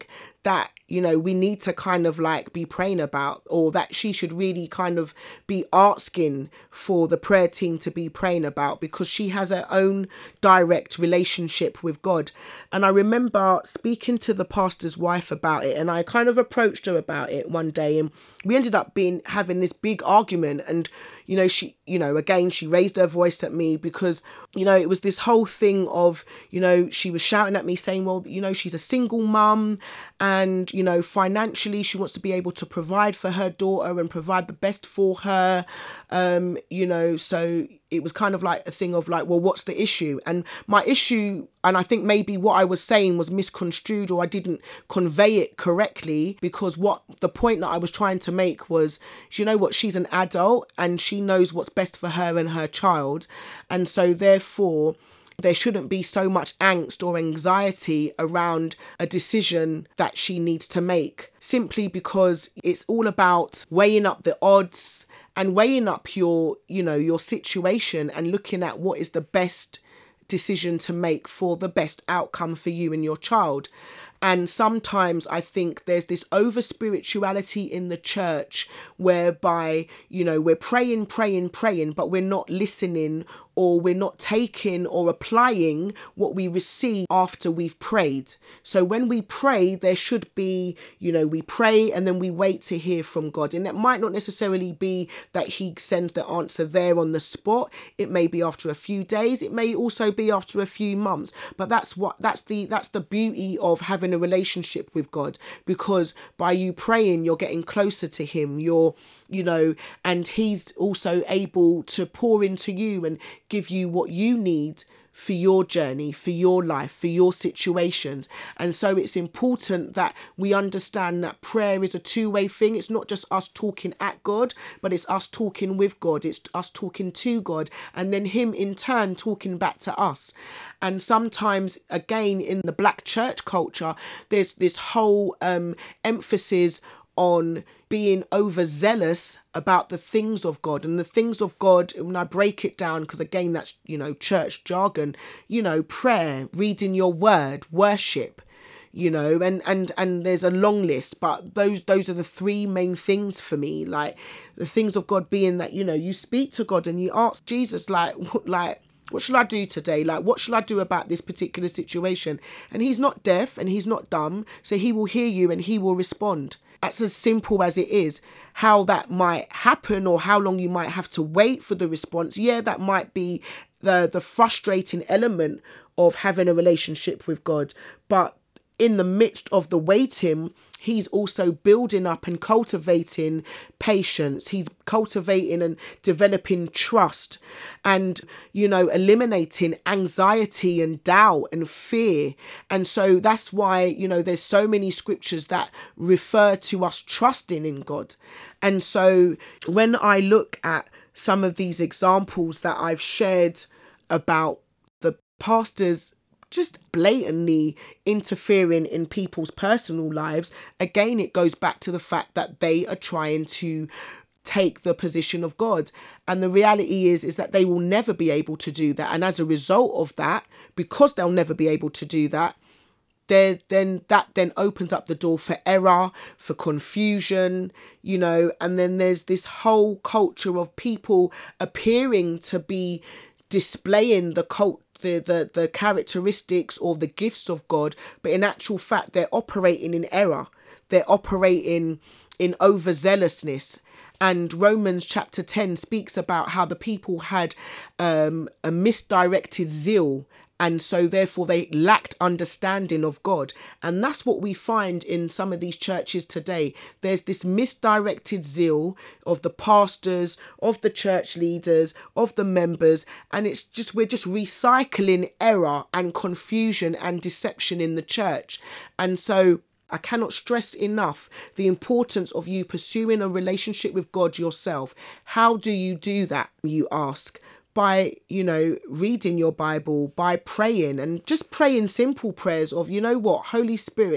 that, you know, we need to kind of like be praying about, or that she should really kind of be asking for the prayer team to be praying about, because she has her own direct relationship with God. And I remember speaking to the pastor's wife about it, and I kind of approached her about it one day, and we ended up being having this big argument. And you know, she, you know, again, she raised her voice at me because, you know, it was this whole thing of, you know, she was shouting at me saying, well, you know, she's a single mum and, you know, financially she wants to be able to provide for her daughter and provide the best for her. Um, you know, so it was kind of like a thing of like, well, what's the issue? And my issue, and I think maybe what I was saying was misconstrued, or I didn't convey it correctly, because what the point that I was trying to make was, you know what, she's an adult and she knows what's best for her and her child. And so therefore, there shouldn't be so much angst or anxiety around a decision that she needs to make, simply because it's all about weighing up the odds and weighing up your, you know, your situation and looking at what is the best decision to make for the best outcome for you and your child. And sometimes I think there's this over spirituality in the church whereby, you know, we're praying, praying, praying, but we're not listening, or we're not taking or applying what we receive after we've prayed. So when we pray, there should be, you know, we pray and then we wait to hear from God. And it might not necessarily be that he sends the answer there on the spot. It may be after a few days. It may also be after a few months. But that's what that's the that's the beauty of having a relationship with God, because by you praying, you're getting closer to him. You're, you know, and he's also able to pour into you and give you what you need for your journey, for your life, for your situations. And so it's important that we understand that prayer is a two-way thing. It's not just us talking at God, but it's us talking with God. It's us talking to God, and then him in turn talking back to us. And sometimes, again, in the Black church culture, there's this whole um, emphasis on being overzealous about the things of God. And the things of God, when I break it down, because again, that's, you know, church jargon, you know, prayer, reading your word, worship, you know, and, and, and there's a long list, but those, those are the three main things for me. Like the things of God being that, you know, you speak to God and you ask Jesus, like, like, what shall I do today? Like, what shall I do about this particular situation? And he's not deaf and he's not dumb. So he will hear you and he will respond. That's as simple as it is. How that might happen or how long you might have to wait for the response. Yeah, that might be the, the frustrating element of having a relationship with God. But in the midst of the waiting, he's also building up and cultivating patience. He's cultivating and developing trust and, you know, eliminating anxiety and doubt and fear. And so that's why, you know, there's so many scriptures that refer to us trusting in God. And so when I look at some of these examples that I've shared about the pastors just blatantly interfering in people's personal lives, again, it goes back to the fact that they are trying to take the position of God. And the reality is, is that they will never be able to do that. And as a result of that, because they'll never be able to do that, there, then that then opens up the door for error, for confusion, you know, and then there's this whole culture of people appearing to be displaying the cult The, the the characteristics or the gifts of God, but in actual fact they're operating in error, they're operating in overzealousness. And Romans chapter ten speaks about how the people had um, a misdirected zeal, and so therefore they lacked understanding of God. And that's what we find in some of these churches today. There's this misdirected zeal of the pastors, of the church leaders, of the members. And it's just, we're just recycling error and confusion and deception in the church. And so I cannot stress enough the importance of you pursuing a relationship with God yourself. How do you do that, you ask? By, you know, reading your Bible, by praying, and just praying simple prayers of, you know what, Holy Spirit,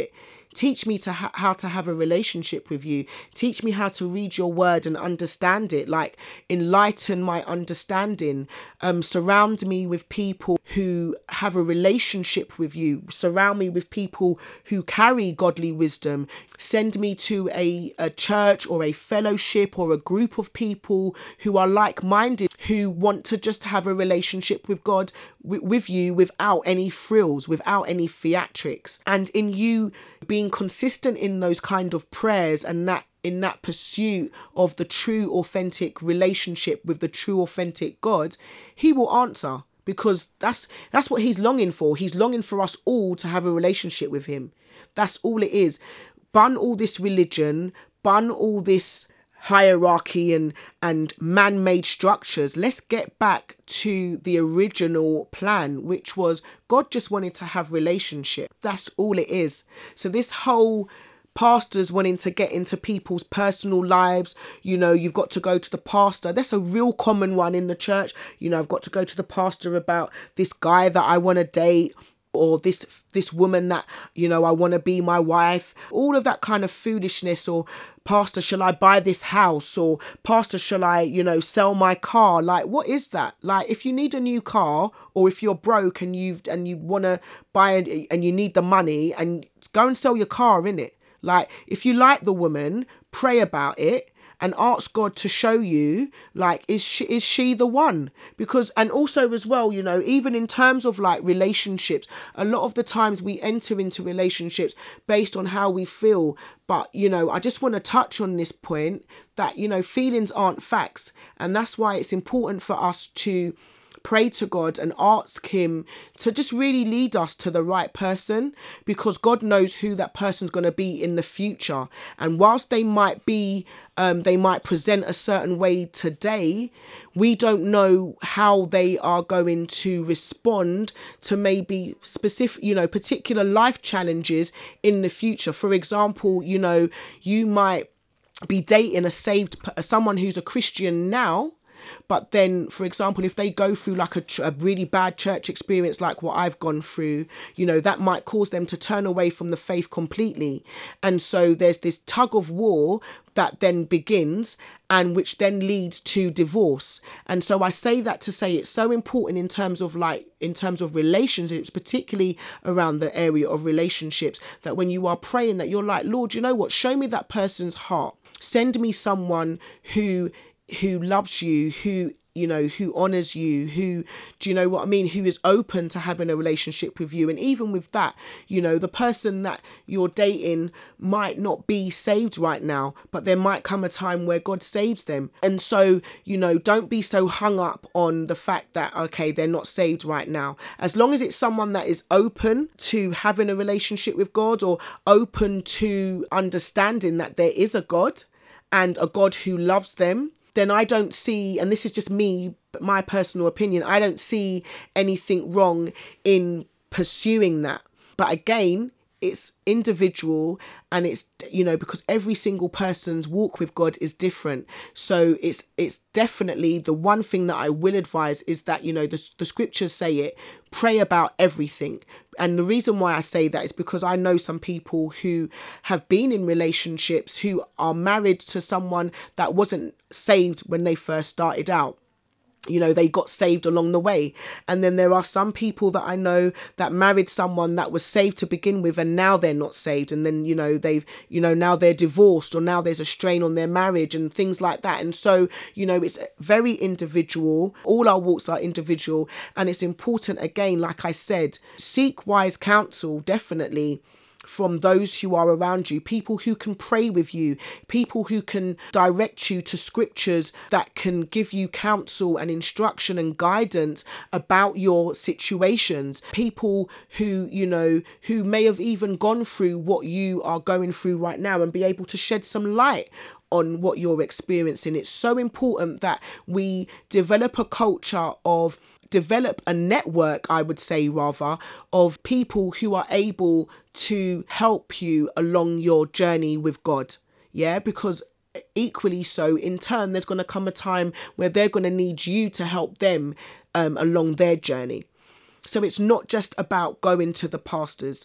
Teach me to ha- how to have a relationship with you. Teach me how to read your word and understand it. Like, enlighten my understanding. Um, surround me with people who have a relationship with you. Surround me with people who carry godly wisdom. Send me to a, a church or a fellowship or a group of people who are like-minded, who want to just have a relationship with God, w- with you, without any frills, without any theatrics. And in you being consistent in those kind of prayers and that in that pursuit of the true authentic relationship with the true authentic God, he will answer, because that's that's what he's longing for. He's longing for us all to have a relationship with him. That's all it is. Bun all this religion, bun all this hierarchy and and man-made structures. Let's get back to the original plan, which was God just wanted to have relationship. That's all it is. So this whole pastors wanting to get into people's personal lives, you know, you've got to go to the pastor. That's a real common one in the church. You know, I've got to go to the pastor about this guy that I want to date, or this this woman that, you know, I want to be my wife. All of that kind of foolishness. Or, pastor, shall I buy this house? Or, pastor, shall I, you know, sell my car? Like, what is that? Like, if you need a new car, or if you're broke and you've and you want to buy it and you need the money, and go and sell your car, innit? Like, if you like the woman, pray about it and ask God to show you, like, is she, is she the one? Because, and also as well, you know, even in terms of like relationships, a lot of the times we enter into relationships based on how we feel. But, you know, I just want to touch on this point that, you know, feelings aren't facts. And that's why it's important for us to pray to God and ask him to just really lead us to the right person, because God knows who that person's going to be in the future. And whilst they might be, um, they might present a certain way today, we don't know how they are going to respond to maybe specific, you know, particular life challenges in the future. For example, you know, you might be dating a saved, someone who's a Christian now, but then, for example, if they go through like a, a really bad church experience like what I've gone through, you know, that might cause them to turn away from the faith completely. And so there's this tug of war that then begins, and which then leads to divorce. And so I say that to say it's so important in terms of like, in terms of relationships, particularly around the area of relationships, that when you are praying, that you're like, Lord, you know what, show me that person's heart. Send me someone who who loves you, who, you know, who honors you, who, do you know what I mean, who is open to having a relationship with you. And even with that, you know, the person that you're dating might not be saved right now, but there might come a time where God saves them. And so, you know, don't be so hung up on the fact that, okay, they're not saved right now. As long as it's someone that is open to having a relationship with God, or open to understanding that there is a God and a God who loves them, then I don't see, and this is just me, my personal opinion, I don't see anything wrong in pursuing that. But again, it's individual, and it's, you know, because every single person's walk with God is different. So it's it's definitely the one thing that I will advise is that, you know, the, the scriptures say it, pray about everything. And the reason why I say that is because I know some people who have been in relationships who are married to someone that wasn't saved when they first started out. You know, they got saved along the way. And then there are some people that I know that married someone that was saved to begin with, and now they're not saved. And then, you know, they've, you know, now they're divorced, or now there's a strain on their marriage and things like that. And so, you know, it's very individual. All our walks are individual. And it's important, again, like I said, seek wise counsel, definitely, from those who are around you, people who can pray with you, people who can direct you to scriptures that can give you counsel and instruction and guidance about your situations, people who, you know, who may have even gone through what you are going through right now and be able to shed some light on what you're experiencing. It's so important that we develop a culture of develop a network, I would say rather, of people who are able to help you along your journey with God. Yeah, because equally so, in turn, there's going to come a time where they're going to need you to help them um, along their journey. So it's not just about going to the pastors.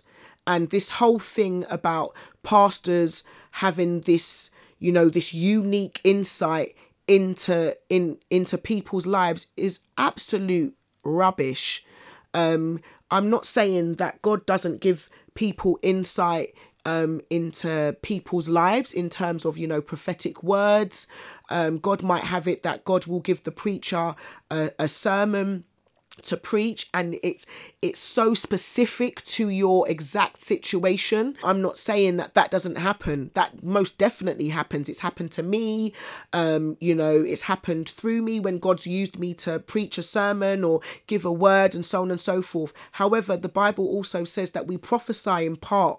And this whole thing about pastors having this, you know, this unique insight into in into people's lives is absolute rubbish. Um, I'm not saying that God doesn't give people insight um, into people's lives in terms of, you know, prophetic words. Um, God might have it that God will give the preacher a, a sermon to preach, and it's it's so specific to your exact situation. I'm not saying that that doesn't happen. That most definitely happens. It's happened to me. Um, you know, it's happened through me when God's used me to preach a sermon or give a word and so on and so forth. However, the Bible also says that we prophesy in part.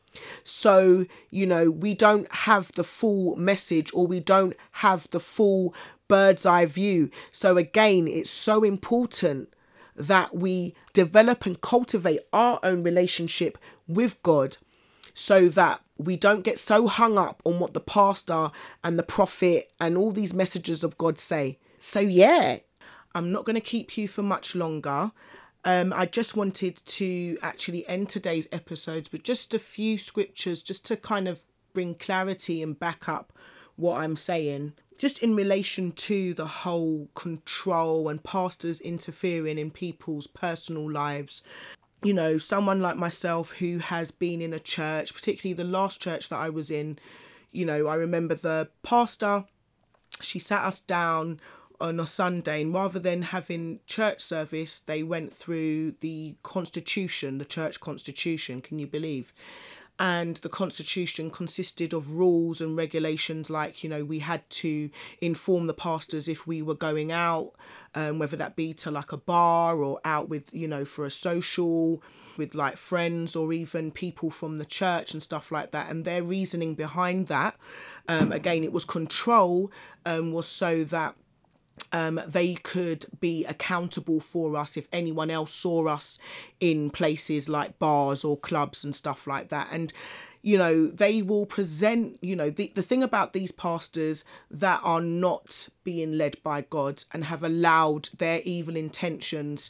So, you know, we don't have the full message, or we don't have the full bird's eye view. So again, it's so important that we develop and cultivate our own relationship with God, so that we don't get so hung up on what the pastor and the prophet and all these messages of God say. So yeah, I'm not going to keep you for much longer. Um, I just wanted to actually end today's episodes with just a few scriptures, just to kind of bring clarity and back up what I'm saying. Just in relation to the whole control and pastors interfering in people's personal lives. You know, someone like myself who has been in a church, particularly the last church that I was in, you know, I remember the pastor, she sat us down on a Sunday, and rather than having church service, they went through the constitution, the church constitution, can you believe? And the constitution consisted of rules and regulations, like, you know, we had to inform the pastors if we were going out, um, whether that be to like a bar or out with, you know, for a social with like friends or even people from the church and stuff like that. And their reasoning behind that, um, again, it was control, um, was so that Um, they could be accountable for us if anyone else saw us in places like bars or clubs and stuff like that. And, you know, they will present, you know, the, the thing about these pastors that are not being led by God and have allowed their evil intentions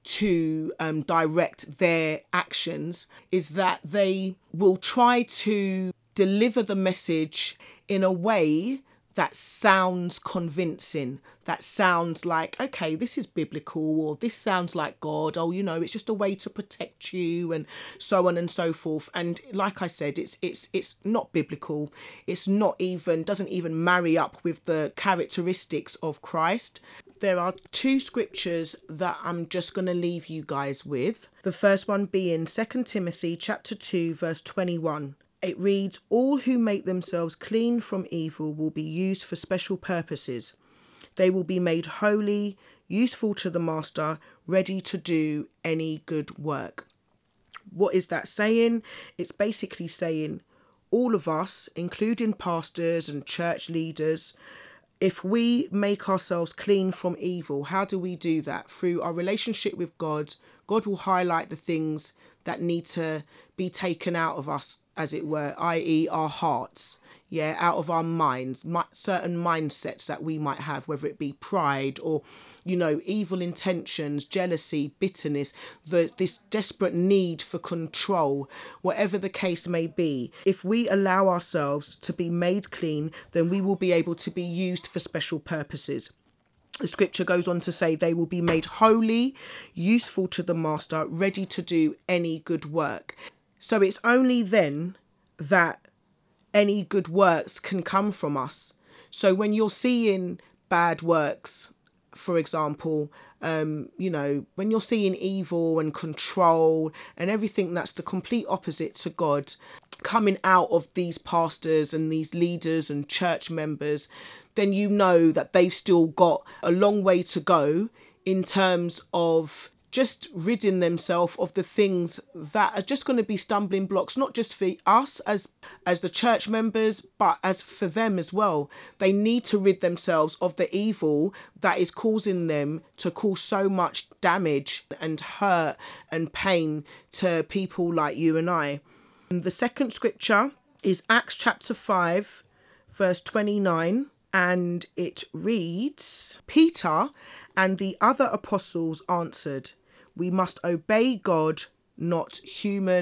to um, direct their actions is that they will try to deliver the message in a way that sounds convincing, that sounds like, okay, this is biblical, or this sounds like God, oh, you know, it's just a way to protect you, and so on and so forth. And like I said, it's it's it's not biblical. It's not even, doesn't even marry up with the characteristics of Christ. There are two scriptures that I'm just going to leave you guys with. The first one being Second Timothy chapter two, verse twenty-one. It reads, all who make themselves clean from evil will be used for special purposes. They will be made holy, useful to the master, ready to do any good work. What is that saying? It's basically saying all of us, including pastors and church leaders, if we make ourselves clean from evil, how do we do that? Through our relationship with God. God will highlight the things that need to be taken out of us, as it were, that is our hearts, yeah, out of our minds, certain mindsets that we might have, whether it be pride or, you know, evil intentions, jealousy, bitterness, the this desperate need for control, whatever the case may be. If we allow ourselves to be made clean, then we will be able to be used for special purposes. The scripture goes on to say they will be made holy, useful to the master, ready to do any good work. So it's only then that any good works can come from us. So when you're seeing bad works, for example, um, you know, when you're seeing evil and control and everything that's the complete opposite to God coming out of these pastors and these leaders and church members, then you know that they've still got a long way to go in terms of just ridding themselves of the things that are just going to be stumbling blocks, not just for us as as the church members, but as for them as well. They need to rid themselves of the evil that is causing them to cause so much damage and hurt and pain to people like you and I. And the second scripture is Acts chapter five, verse twenty-nine, and it reads, Peter and the other apostles answered, we must obey God, not human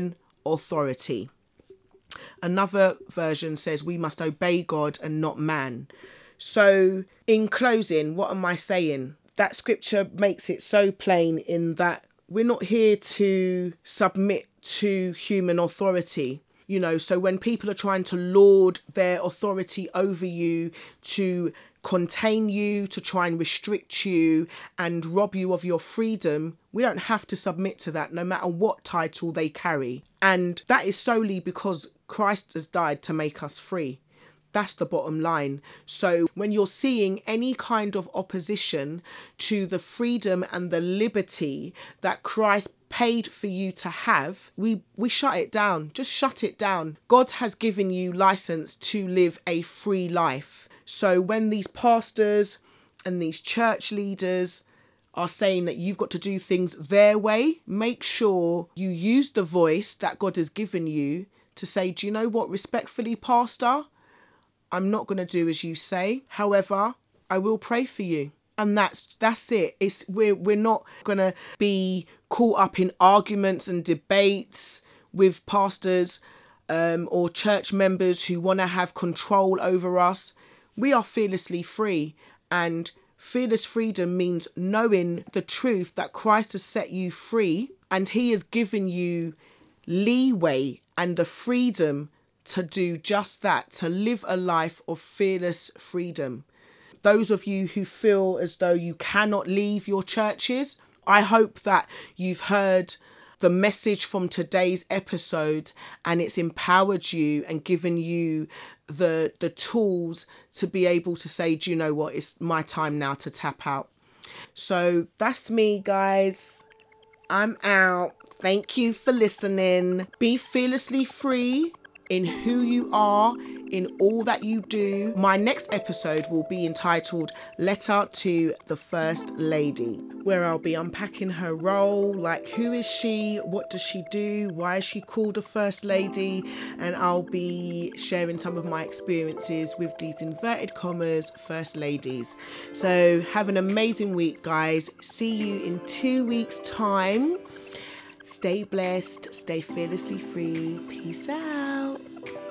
authority. Another version says we must obey God and not man. So in closing, what am I saying? That scripture makes it so plain in that we're not here to submit to human authority. You know, so when people are trying to lord their authority over you, to contain you, to try and restrict you and rob you of your freedom, we don't have to submit to that, no matter what title they carry. And that is solely because Christ has died to make us free. That's the bottom line. So when you're seeing any kind of opposition to the freedom and the liberty that Christ paid for you to have, we we shut it down. Just shut it down. God has given you license to live a free life. So when these pastors and these church leaders are saying that you've got to do things their way, make sure you use the voice that God has given you to say, do you know what, respectfully, Pastor, I'm not going to do as you say. However, I will pray for you. And that's that's it. It's we're we're not going to be caught up in arguments and debates with pastors um, or church members who want to have control over us. We are fearlessly free, and fearless freedom means knowing the truth that Christ has set you free, and he has given you leeway and the freedom to do just that, to live a life of fearless freedom. Those of you who feel as though you cannot leave your churches, I hope that you've heard the message from today's episode and it's empowered you and given you the the tools to be able to say, do you know what, it's my time now to tap out. So that's me, guys. I'm out. Thank you for listening. Be fearlessly free in who you are, in all that you do. My next episode will be entitled Letter to the First Lady, where I'll be unpacking her role, like who is she, what does she do, why is she called a First Lady, and I'll be sharing some of my experiences with these inverted commas First Ladies. So have an amazing week, guys. See you in two weeks' time. Stay blessed, stay fearlessly free. Peace out.